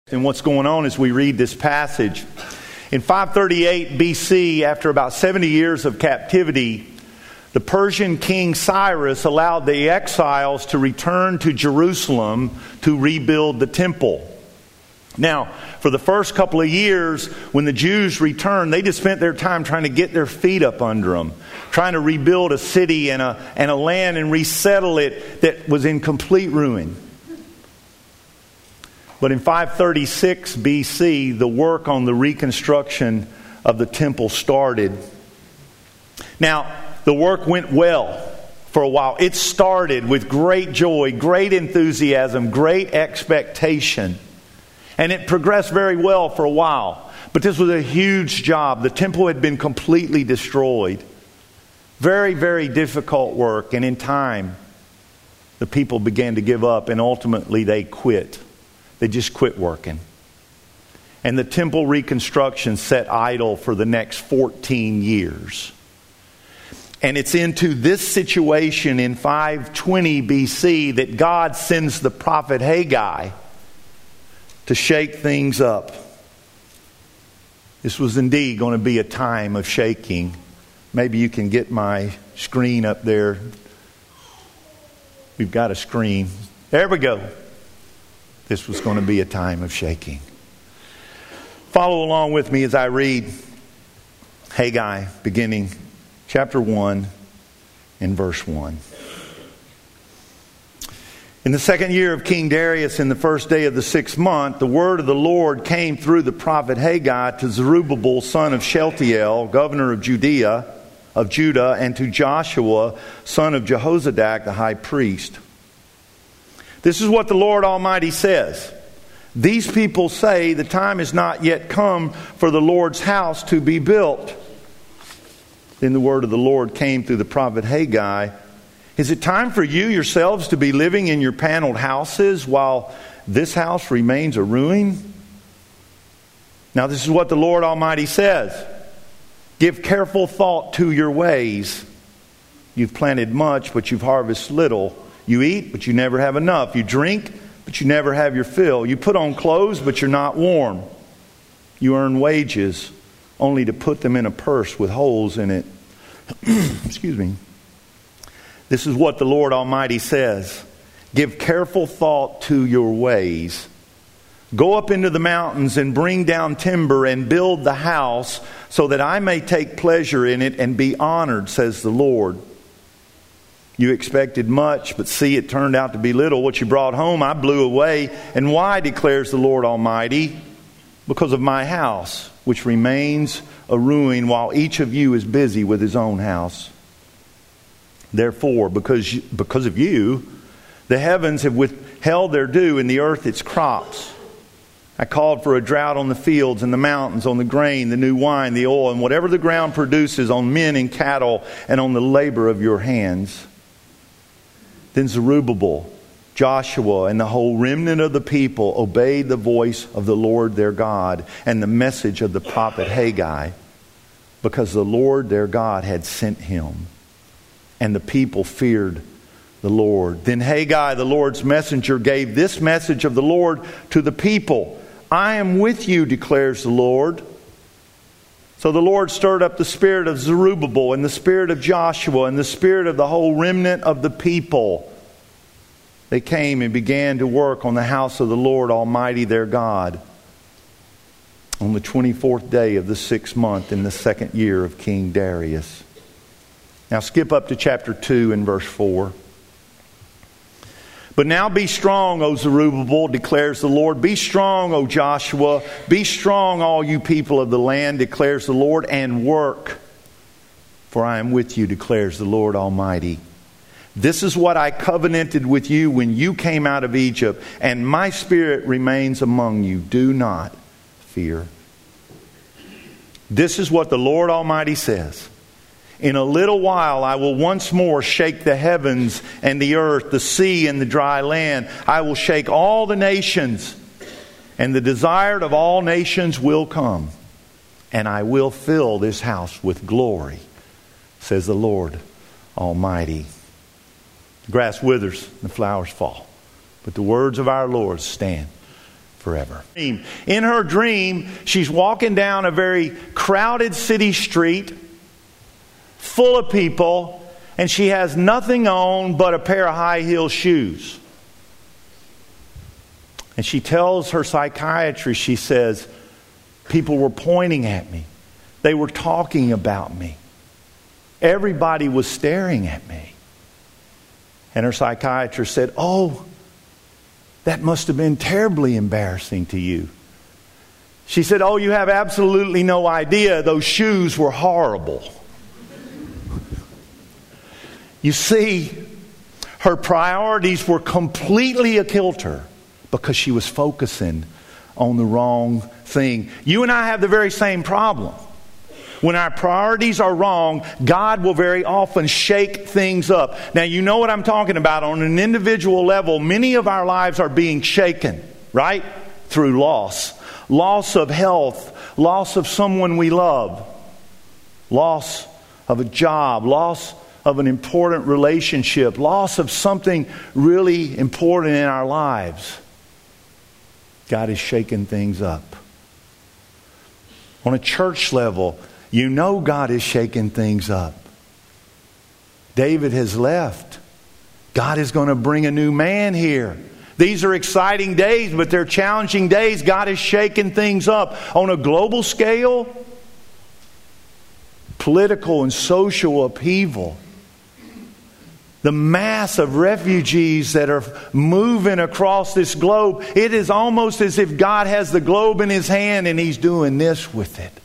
And what's going on as we read this passage. In 538 BC, after about 70 years of captivity, the Persian king Cyrus allowed the exiles to return to Jerusalem to rebuild the temple. Now, for the first couple of years, when the Jews returned, they just spent their time trying to get their feet up under them, trying to rebuild a city and a land and resettle it that was in complete ruin. But in 536 BC, the work on the reconstruction of the temple started. Now, the work went well for a while. It started with great joy, great enthusiasm, great expectation. And it progressed very well for a while. But this was a huge job. The temple had been completely destroyed. Very, very difficult work. And in time, the people began to give up, and ultimately they quit. They just quit working. And the temple reconstruction sat idle for the next 14 years. And it's into this situation in 520 BC that God sends the prophet Haggai to shake things up. This was indeed going to be a time of shaking. Maybe you can get my screen up there. We've got a screen. There we go. This was going to be a time of shaking. Follow along with me as I read Haggai, beginning chapter 1 and verse 1. In the second year of King Darius, in the first day of the 6th month, the word of the Lord came through the prophet Haggai to Zerubbabel, son of Shealtiel, governor of Judah, and to Joshua, son of Jehozadak, the high priest. This is what the Lord Almighty says. These people say the time has not yet come for the Lord's house to be built. Then the word of the Lord came through the prophet Haggai. Is it time for you yourselves to be living in your paneled houses while this house remains a ruin? Now this is what the Lord Almighty says. Give careful thought to your ways. You've planted much, but you've harvested little. You eat, but you never have enough. You drink, but you never have your fill. You put on clothes, but you're not warm. You earn wages, only to put them in a purse with holes in it. Excuse me. This is what the Lord Almighty says. Give careful thought to your ways. Go up into the mountains and bring down timber and build the house so that I may take pleasure in it and be honored, says the Lord. You expected much, but see, it turned out to be little. What you brought home, I blew away. And why, declares the Lord Almighty? Because of my house, which remains a ruin while each of you is busy with his own house. Therefore, because of you, the heavens have withheld their dew and the earth its crops. I called for a drought on the fields and the mountains, on the grain, the new wine, the oil, and whatever the ground produces, on men and cattle, and on the labor of your hands. Then Zerubbabel, Joshua, and the whole remnant of the people obeyed the voice of the Lord their God and the message of the prophet Haggai, because the Lord their God had sent him. And the people feared the Lord. Then Haggai, the Lord's messenger, gave this message of the Lord to the people. I am with you, declares the Lord. So the Lord stirred up the spirit of Zerubbabel and the spirit of Joshua and the spirit of the whole remnant of the people. They came and began to work on the house of the Lord Almighty their God on the 24th day of the 6th month in the second year of King Darius. Now skip up to chapter 2 and verse 4. But now be strong, O Zerubbabel, declares the Lord. Be strong, O Joshua. Be strong, all you people of the land, declares the Lord, and work. For I am with you, declares the Lord Almighty. This is what I covenanted with you when you came out of Egypt, and my spirit remains among you. Do not fear. This is what the Lord Almighty says. In a little while I will once more shake the heavens and the earth, the sea and the dry land. I will shake all the nations, and the desired of all nations will come. And I will fill this house with glory, says the Lord Almighty. The grass withers, the flowers fall, but the words of our Lord stand forever. In her dream, she's walking down a very crowded city street full of people, and she has nothing on but a pair of high-heel shoes. And she tells her psychiatrist, she says, people were pointing at me. They were talking about me. Everybody was staring at me. And her psychiatrist said, oh, that must have been terribly embarrassing to you. She said, oh, you have absolutely no idea. Those shoes were horrible. You see, her priorities were completely a kilter because she was focusing on the wrong thing. You and I have the very same problem. When our priorities are wrong, God will very often shake things up. Now, you know what I'm talking about. On an individual level, many of our lives are being shaken, right? Through loss. Loss of health. Loss of someone we love. Loss of a job. Loss of an important relationship. Loss of something really important in our lives. God is shaking things up. On a church level, you know God is shaking things up. David has left. God is going to bring a new man here. These are exciting days, but they're challenging days. God is shaking things up. On a global scale, political and social upheaval. The mass of refugees that are moving across this globe, it is almost as if God has the globe in His hand and He's doing this with it.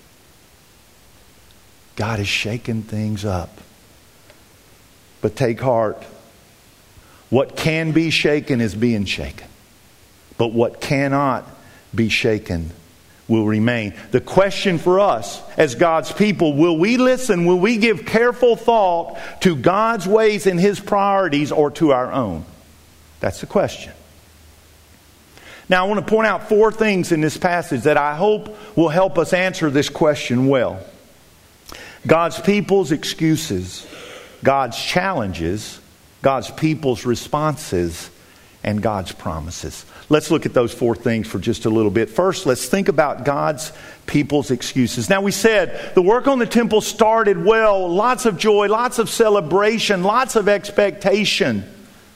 God is shaking things up. But take heart. What can be shaken is being shaken. But what cannot be shaken will remain. The question for us as God's people, will we listen? Will we give careful thought to God's ways and His priorities or to our own? That's the question. Now I want to point out 4 things in this passage that I hope will help us answer this question well. God's people's excuses, God's challenges, God's people's responses, and God's promises. Let's look at those 4 things for just a little bit. First, let's think about God's people's excuses. Now we said the work on the temple started well, lots of joy, lots of celebration, lots of expectation.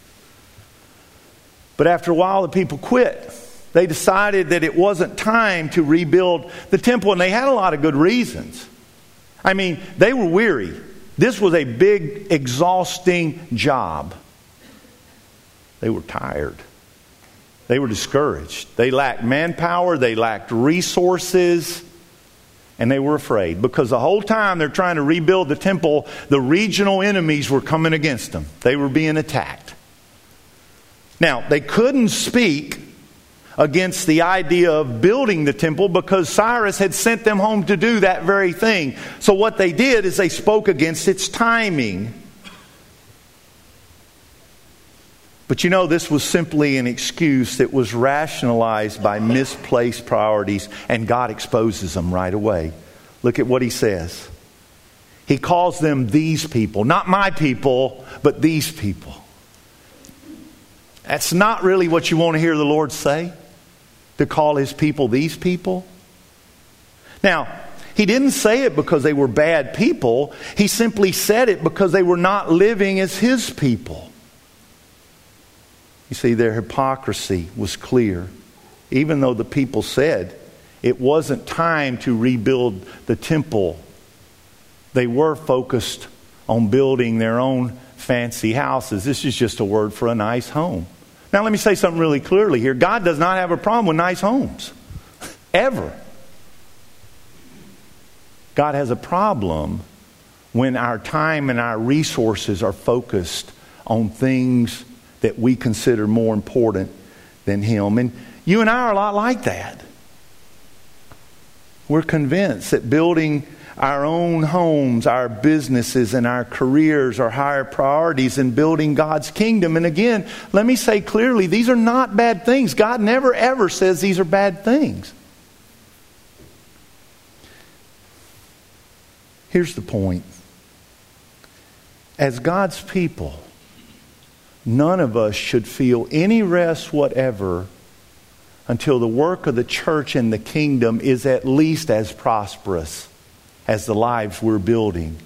But after a while the people quit. They decided that it wasn't time to rebuild the temple, and they had a lot of good reasons. I mean, they were weary. This was a big, exhausting job. They were tired. They were discouraged. They lacked manpower. They lacked resources. And they were afraid. Because the whole time they're trying to rebuild the temple, the regional enemies were coming against them. They were being attacked. Now, they couldn't speak against the idea of building the temple because Cyrus had sent them home to do that very thing. So what they did is they spoke against its timing. But you know, this was simply an excuse that was rationalized by misplaced priorities, and God exposes them right away. Look at what He says. He calls them these people. Not my people, but these people. That's not really what you want to hear the Lord say, to call His people these people. Now, He didn't say it because they were bad people. He simply said it because they were not living as His people. You see, their hypocrisy was clear. Even though the people said it wasn't time to rebuild the temple, they were focused on building their own fancy houses. This is just a word for a nice home. Now let me say something really clearly here. God does not have a problem with nice homes. Ever. God has a problem when our time and our resources are focused on things that we consider more important than Him. And you and I are a lot like that. We're convinced that building our own homes, our businesses, and our careers are higher priorities than building God's kingdom. And again, let me say clearly, these are not bad things. God never ever says these are bad things. Here's the point. As God's people, none of us should feel any rest whatever until the work of the church and the kingdom is at least as prosperous as the lives we're building.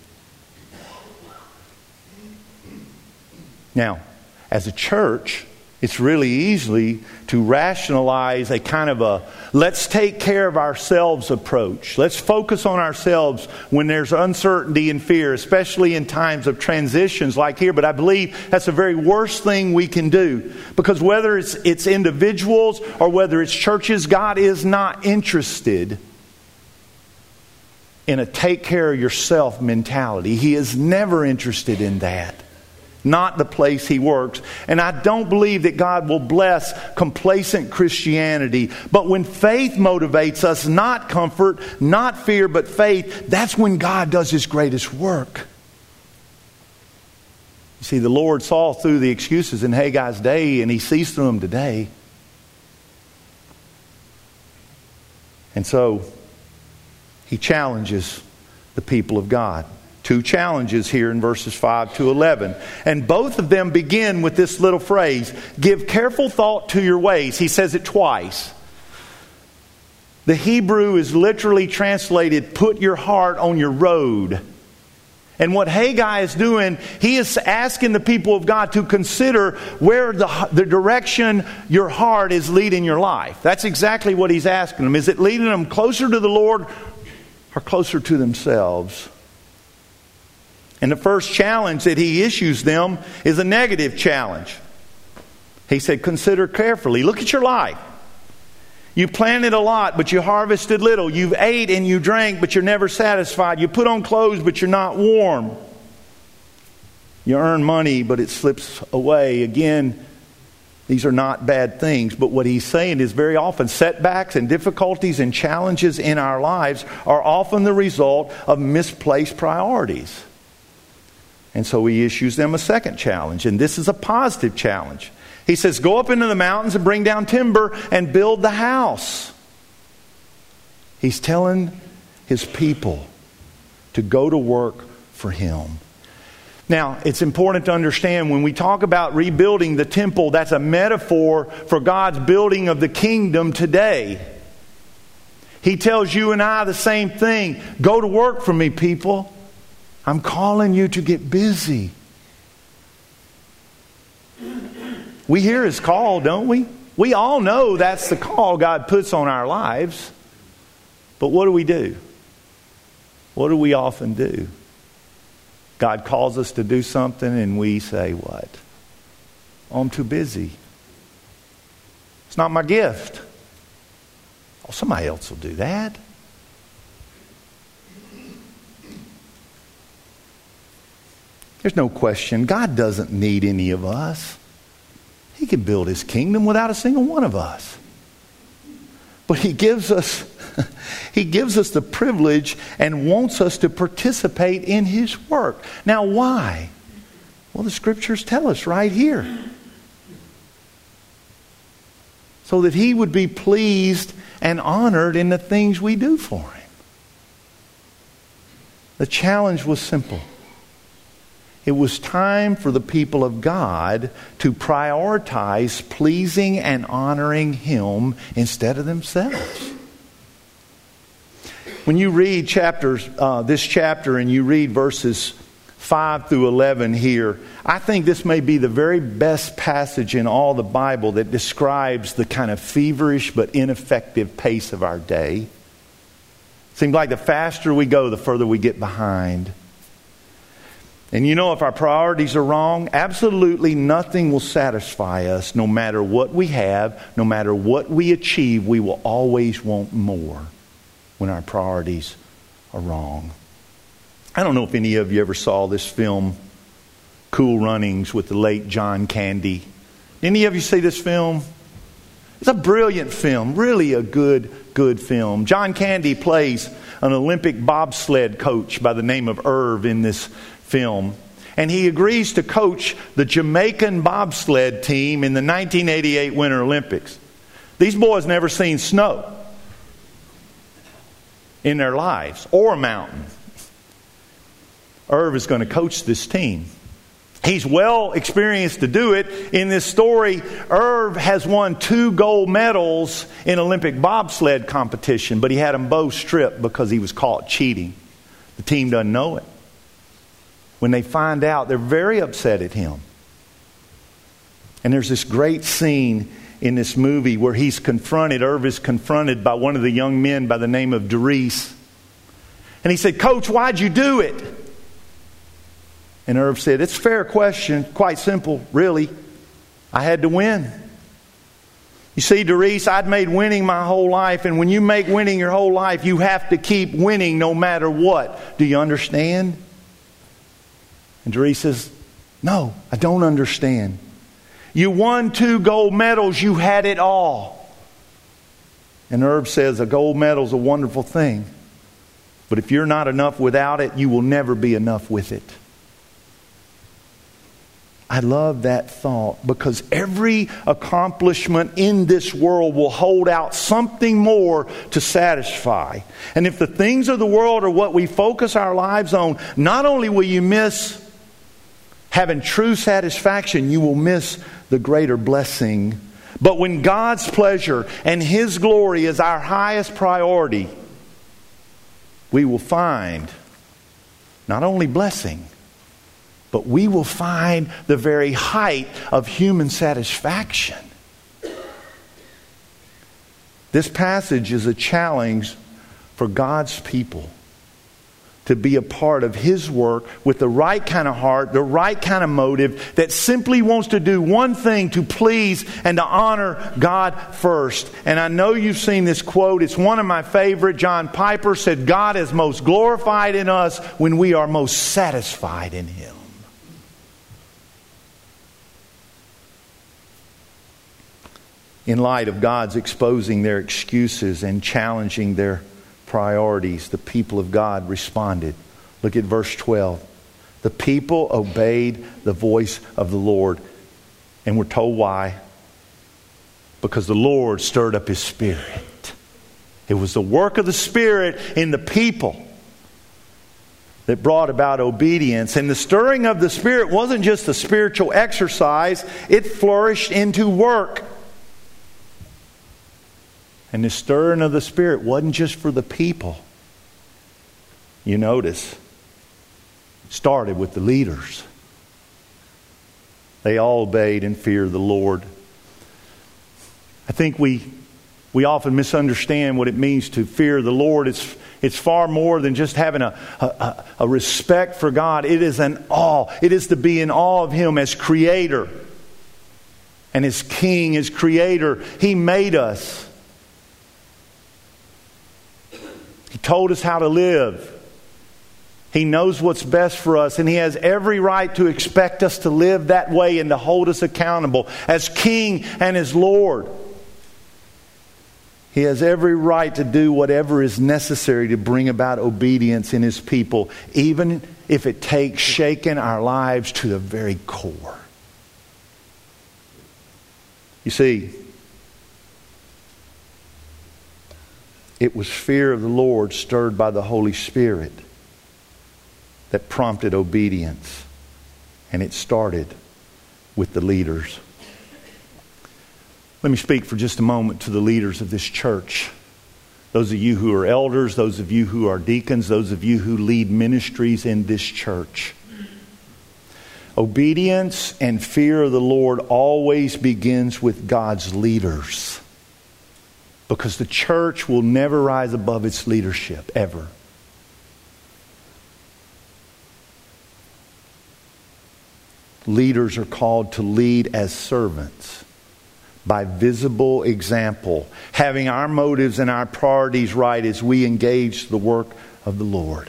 Now, as a church, it's really easy to rationalize a kind of a let's take care of ourselves approach. Let's focus on ourselves when there's uncertainty and fear, especially in times of transitions like here. But I believe that's the very worst thing we can do. Because whether it's individuals or whether it's churches, God is not interested in a take care of yourself mentality. He is never interested in that. Not the place He works. And I don't believe that God will bless complacent Christianity. But when faith motivates us, not comfort, not fear, but faith, that's when God does His greatest work. You see, the Lord saw through the excuses in Haggai's day, and He sees through them today. And so, He challenges the people of God. 2 challenges here in verses 5 to 11. And both of them begin with this little phrase, give careful thought to your ways. He says it twice. The Hebrew is literally translated, put your heart on your road. And what Haggai is doing, he is asking the people of God to consider where the direction your heart is leading your life. That's exactly what he's asking them. Is it leading them closer to the Lord or closer to themselves? And the first challenge that he issues them is a negative challenge. He said, consider carefully. Look at your life. You planted a lot, but you harvested little. You've ate and you drank, but you're never satisfied. You put on clothes, but you're not warm. You earn money, but it slips away. Again, these are not bad things. But what he's saying is very often setbacks and difficulties and challenges in our lives are often the result of misplaced priorities. And so he issues them a second challenge. And this is a positive challenge. He says, go up into the mountains and bring down timber and build the house. He's telling his people to go to work for him. Now, it's important to understand when we talk about rebuilding the temple, that's a metaphor for God's building of the kingdom today. He tells you and I the same thing. Go to work for me, people. I'm calling you to get busy. We hear his call, don't we? We all know that's the call God puts on our lives. But what do? What do we often do? God calls us to do something and we say, what? Oh, I'm too busy. It's not my gift. Oh, somebody else will do that. There's no question. God doesn't need any of us. He can build his kingdom without a single one of us. But he gives us the privilege and wants us to participate in his work. Now why? Well, the scriptures tell us right here. So that he would be pleased and honored in the things we do for him. The challenge was simple. It was time for the people of God to prioritize pleasing and honoring him instead of themselves. When you read this chapter and you read verses 5 through 11 here, I think this may be the very best passage in all the Bible that describes the kind of feverish but ineffective pace of our day. It seems like the faster we go, the further we get behind. And you know, if our priorities are wrong, absolutely nothing will satisfy us. No matter what we have, no matter what we achieve, we will always want more when our priorities are wrong. I don't know if any of you ever saw this film, Cool Runnings, with the late John Candy. Any of you see this film? It's a brilliant film, really a good film. John Candy plays an Olympic bobsled coach by the name of Irv in this film. And he agrees to coach the Jamaican bobsled team in the 1988 Winter Olympics. These boys never seen snow in their lives or a mountain. Irv is going to coach this team. He's well experienced to do it. In this story, Irv has won 2 gold medals in Olympic bobsled competition, but he had them both stripped because he was caught cheating. The team doesn't know it. When they find out, they're very upset at him. And there's this great scene in this movie where Irv is confronted by one of the young men by the name of Dries. And he said, "Coach, why'd you do it?" And Irv said, "It's a fair question. Quite simple, really. I had to win. You see, Dries, I'd made winning my whole life. And when you make winning your whole life, you have to keep winning no matter what. Do you understand?" And Dries says, "No, I don't understand. You won 2 gold medals. You had it all." And Irv says, "A gold medal is a wonderful thing. But if you're not enough without it, you will never be enough with it." I love that thought, because every accomplishment in this world will hold out something more to satisfy. And if the things of the world are what we focus our lives on, not only will you miss having true satisfaction, you will miss the greater blessing. But when God's pleasure and His glory is our highest priority, we will find not only blessing, but we will find the very height of human satisfaction. This passage is a challenge for God's people to be a part of His work with the right kind of heart, the right kind of motive, that simply wants to do one thing: to please and to honor God first. And I know you've seen this quote. It's one of my favorite. John Piper said, "God is most glorified in us when we are most satisfied in Him." In light of God's exposing their excuses and challenging their priorities, the people of God responded. Look at verse 12. The people obeyed the voice of the Lord. And we're told why. Because the Lord stirred up His Spirit. It was the work of the Spirit in the people that brought about obedience. And the stirring of the Spirit wasn't just a spiritual exercise. It flourished into work. And the stirring of the Spirit wasn't just for the people. You notice, it started with the leaders. They all obeyed and feared the Lord. I think we often misunderstand what it means to fear the Lord. It's far more than just having a respect for God. It is an awe. It is to be in awe of Him as Creator and as King, as Creator. He made us. He told us how to live. He knows what's best for us, and He has every right to expect us to live that way and to hold us accountable as King and as Lord. He has every right to do whatever is necessary to bring about obedience in His people, even if it takes shaking our lives to the very core. You see, it was fear of the Lord stirred by the Holy Spirit that prompted obedience. And it started with the leaders. Let me speak for just a moment to the leaders of this church. Those of you who are elders, those of you who are deacons, those of you who lead ministries in this church. Obedience and fear of the Lord always begins with God's leaders. Because the church will never rise above its leadership, ever. Leaders are called to lead as servants by visible example, having our motives and our priorities right as we engage the work of the Lord.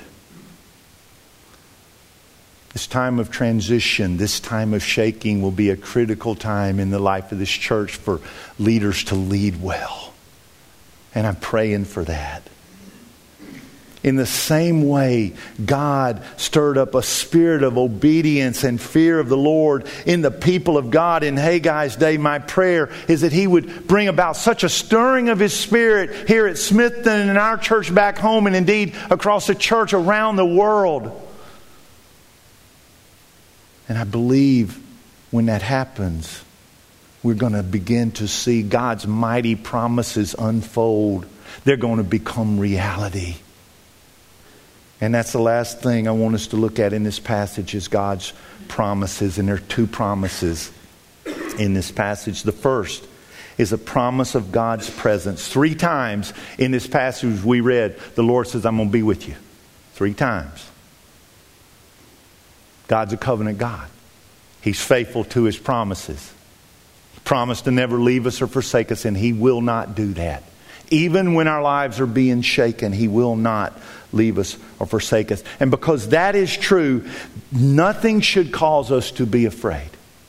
This time of transition, this time of shaking will be a critical time in the life of this church for leaders to lead well. And I'm praying for that. In the same way, God stirred up a spirit of obedience and fear of the Lord in the people of God in Haggai's day. My prayer is that He would bring about such a stirring of His Spirit here at Smithton and in our church back home, and indeed across the church around the world. And I believe when that happens, we're going to begin to see God's mighty promises unfold. They're going to become reality. And that's the last thing I want us to look at in this passage is God's promises. And there are two promises in this passage. The first is a promise of God's presence. 3 times in this passage we read, the Lord says, I'm going to be with you. 3 times. God's a covenant God. He's faithful to His promises. He promised to never leave us or forsake us, and He will not do that. Even when our lives are being shaken, He will not leave us or forsake us. And because that is true, nothing should cause us to be afraid.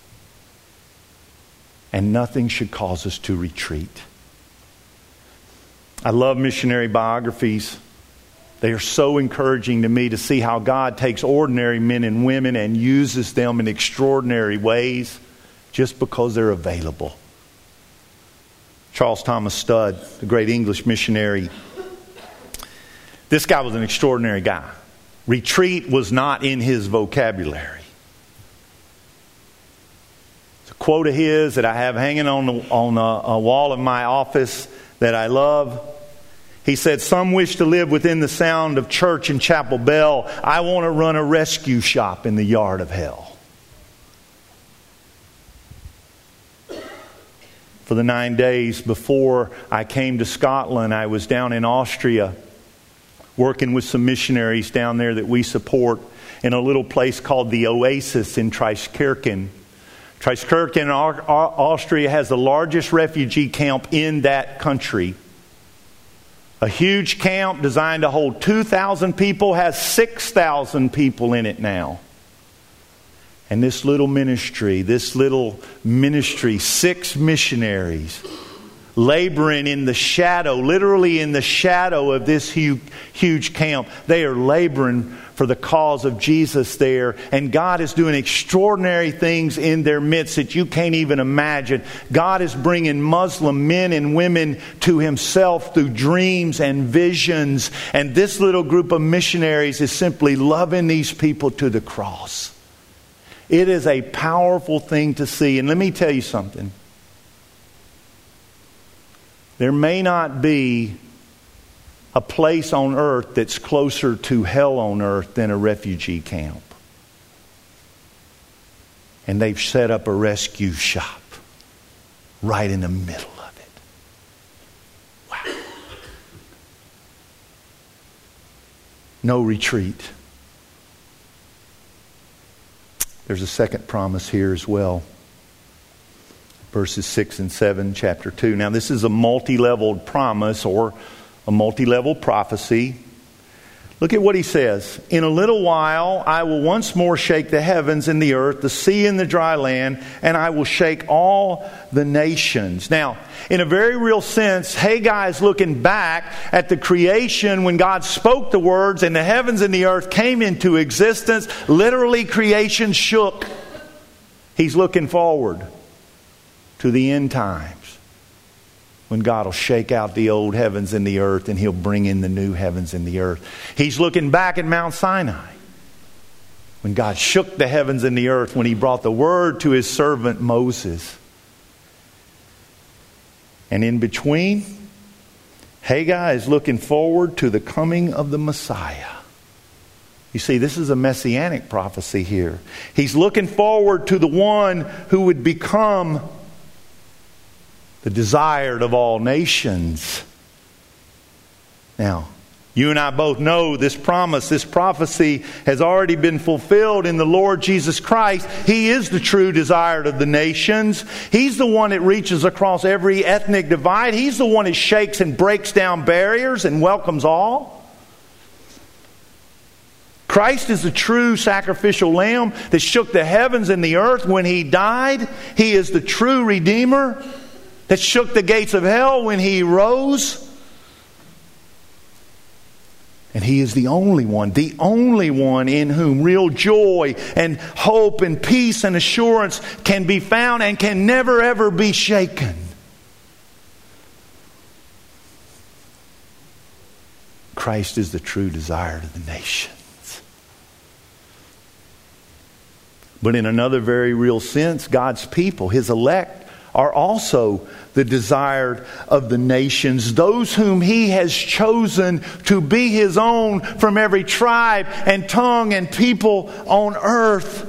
And nothing should cause us to retreat. I love missionary biographies. They are so encouraging to me to see how God takes ordinary men and women and uses them in extraordinary ways just because they're available. Charles Thomas Studd, the great English missionary, this guy was an extraordinary guy. Retreat was not in his vocabulary. It's a quote of his that I have hanging on a wall of my office that I love. He said, some wish to live within the sound of church and chapel bell. I want to run a rescue shop in the yard of hell. For the 9 days before I came to Scotland, I was down in Austria working with some missionaries down there that we support in a little place called the Oasis in Traiskirchen. Traiskirchen, Austria, has the largest refugee camp in that country. A huge camp designed to hold 2,000 people, has 6,000 people in it now. And this little ministry, 6 missionaries, laboring in the shadow, literally in the shadow of this huge camp. They are laboring for the cause of Jesus there. And God is doing extraordinary things in their midst that you can't even imagine. God is bringing Muslim men and women to Himself through dreams and visions. And this little group of missionaries is simply loving these people to the cross. It is a powerful thing to see. And let me tell you something. There may not be a place on earth that's closer to hell on earth than a refugee camp. And they've set up a rescue shop right in the middle of it. Wow. No retreat. There's a second promise here as well. Verses 6 and 7, chapter 2. Now this is a multi-leveled promise or a multi-level prophecy. Look at what he says. In a little while I will once more shake the heavens and the earth, the sea and the dry land, and I will shake all the nations. Now, in a very real sense, Haggai is looking back at the creation when God spoke the words and the heavens and the earth came into existence. Literally, creation shook. He's looking forward to the end times when God will shake out the old heavens and the earth and He'll bring in the new heavens and the earth. He's looking back at Mount Sinai when God shook the heavens and the earth, when He brought the word to His servant Moses. And in between, Haggai is looking forward to the coming of the Messiah. You see, this is a messianic prophecy here. He's looking forward to the one who would become the desired of all nations. Now, you and I both know this promise, this prophecy has already been fulfilled in the Lord Jesus Christ. He is the true desired of the nations. He's the one that reaches across every ethnic divide. He's the one that shakes and breaks down barriers and welcomes all. Christ is the true sacrificial lamb that shook the heavens and the earth when He died. He is the true Redeemer that shook the gates of hell when He rose. And He is the only one in whom real joy and hope and peace and assurance can be found and can never ever be shaken. Christ is the true desire of the nations. But in another very real sense, God's people, His elect, are also the desired of the nations, those whom He has chosen to be His own from every tribe and tongue and people on earth.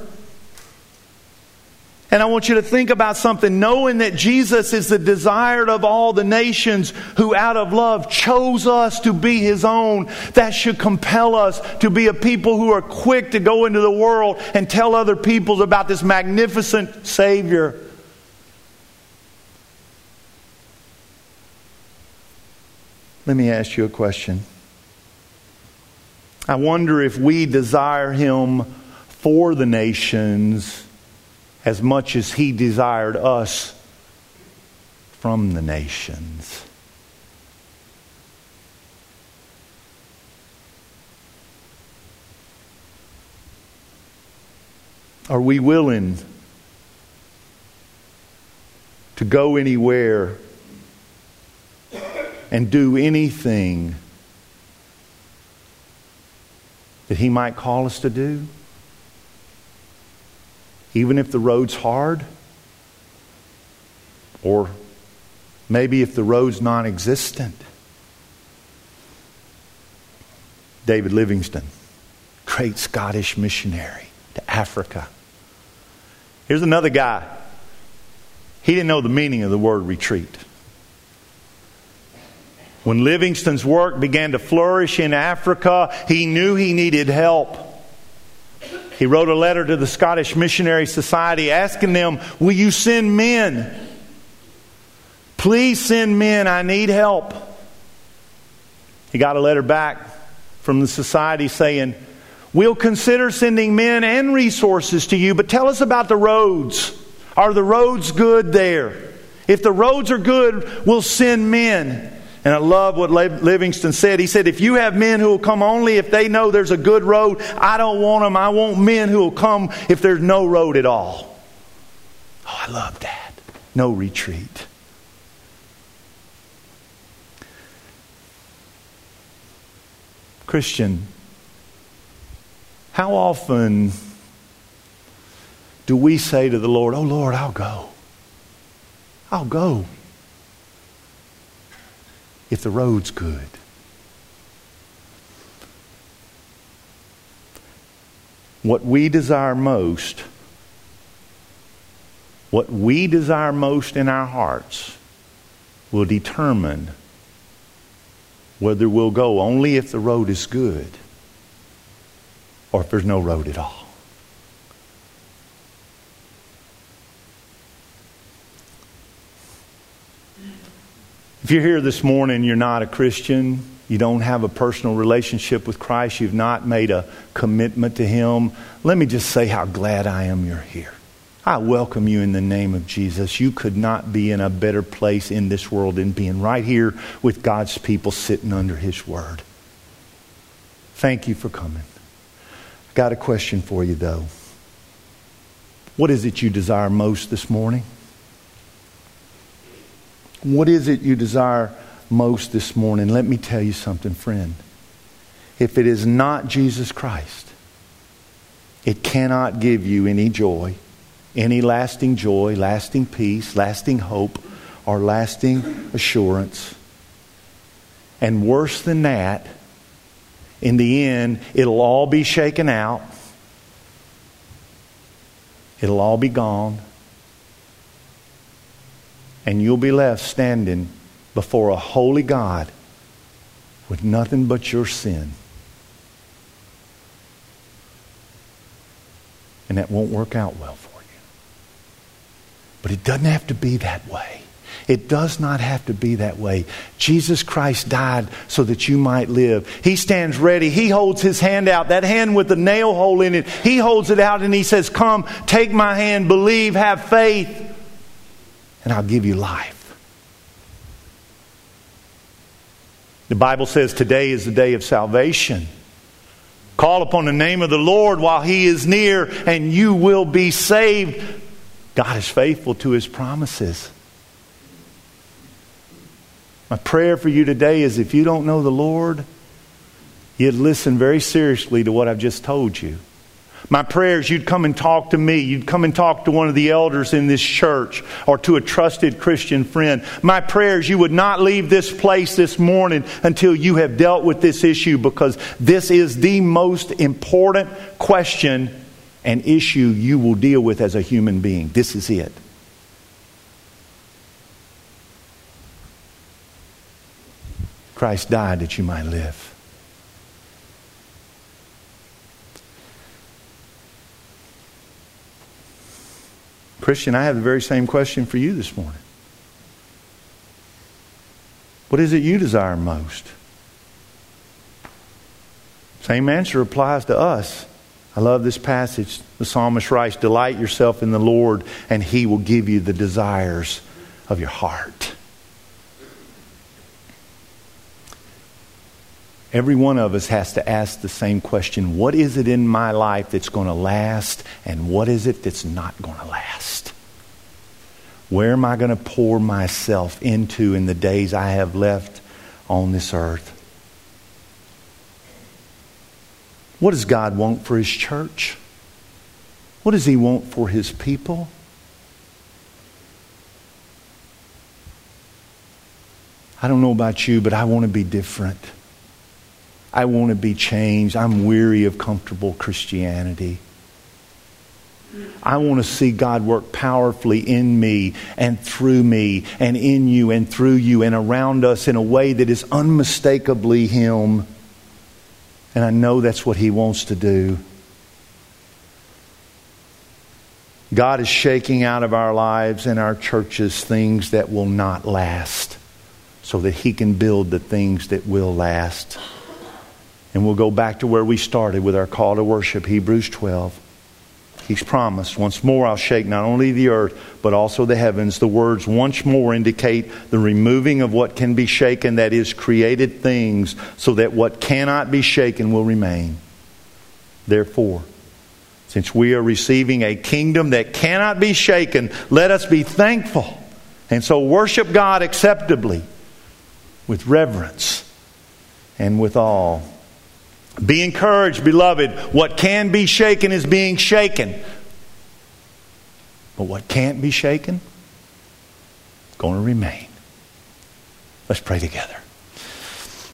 And I want you to think about something, knowing that Jesus is the desired of all the nations who out of love chose us to be His own. That should compel us to be a people who are quick to go into the world and tell other peoples about this magnificent Savior. Let me ask you a question. I wonder if we desire Him for the nations as much as He desired us from the nations. Are we willing to go anywhere and do anything that He might call us to do? Even if the road's hard, or maybe if the road's non-existent. David Livingstone, great Scottish missionary to Africa. Here's another guy. He didn't know the meaning of the word retreat. When Livingstone's work began to flourish in Africa, he knew he needed help. He wrote a letter to the Scottish Missionary Society asking them, will you send men? Please send men, I need help. He got a letter back from the society saying, we'll consider sending men and resources to you, but tell us about the roads. Are the roads good there? If the roads are good, we'll send men. And I love what Livingstone said. He said, if you have men who will come only if they know there's a good road, I don't want them. I want men who will come if there's no road at all. Oh, I love that. No retreat. Christian, how often do we say to the Lord, oh Lord, I'll go. I'll go. If the road's good. What we desire most in our hearts will determine whether we'll go only if the road is good or if there's no road at all. If you're here this morning, you're not a Christian, you don't have a personal relationship with Christ, you've not made a commitment to Him, let me just say how glad I am you're here. I welcome you in the name of Jesus. You could not be in a better place in this world than being right here with God's people sitting under His Word. Thank you for coming. I've got a question for you though. What is it you desire most this morning? What is it you desire most this morning? Let me tell you something, friend. If it is not Jesus Christ, it cannot give you any joy, any lasting joy, lasting peace, lasting hope, or lasting assurance. And worse than that, in the end, it'll all be shaken out. It'll all be gone. And you'll be left standing before a holy God with nothing but your sin. And that won't work out well for you. But it doesn't have to be that way. It does not have to be that way. Jesus Christ died so that you might live. He stands ready. He holds His hand out. That hand with the nail hole in it. He holds it out and He says, come, take my hand, believe, have faith. And I'll give you life. The Bible says today is the day of salvation. Call upon the name of the Lord while He is near and you will be saved. God is faithful to His promises. My prayer for you today is if you don't know the Lord, you'd listen very seriously to what I've just told you. My prayer is you'd come and talk to me. You'd come and talk to one of the elders in this church or to a trusted Christian friend. My prayer is you would not leave this place this morning until you have dealt with this issue, because this is the most important question and issue you will deal with as a human being. This is it. Christ died that you might live. Christian, I have the very same question for you this morning. What is it you desire most? Same answer applies to us. I love this passage. The psalmist writes, "Delight yourself in the Lord, and He will give you the desires of your heart." Every one of us has to ask the same question. What is it in my life that's going to last, and what is it that's not going to last? Where am I going to pour myself into in the days I have left on this earth? What does God want for His church? What does He want for His people? I don't know about you, but I want to be different. I want to be changed. I'm weary of comfortable Christianity. I want to see God work powerfully in me and through me and in you and through you and around us in a way that is unmistakably Him. And I know that's what He wants to do. God is shaking out of our lives and our churches things that will not last, so that He can build the things that will last. And we'll go back to where we started with our call to worship, Hebrews 12. He's promised, once more I'll shake not only the earth, but also the heavens. The words once more indicate the removing of what can be shaken, that is, created things, so that what cannot be shaken will remain. Therefore, since we are receiving a kingdom that cannot be shaken, let us be thankful. And so worship God acceptably, with reverence and with awe. Be encouraged, beloved. What can be shaken is being shaken. But what can't be shaken is going to remain. Let's pray together.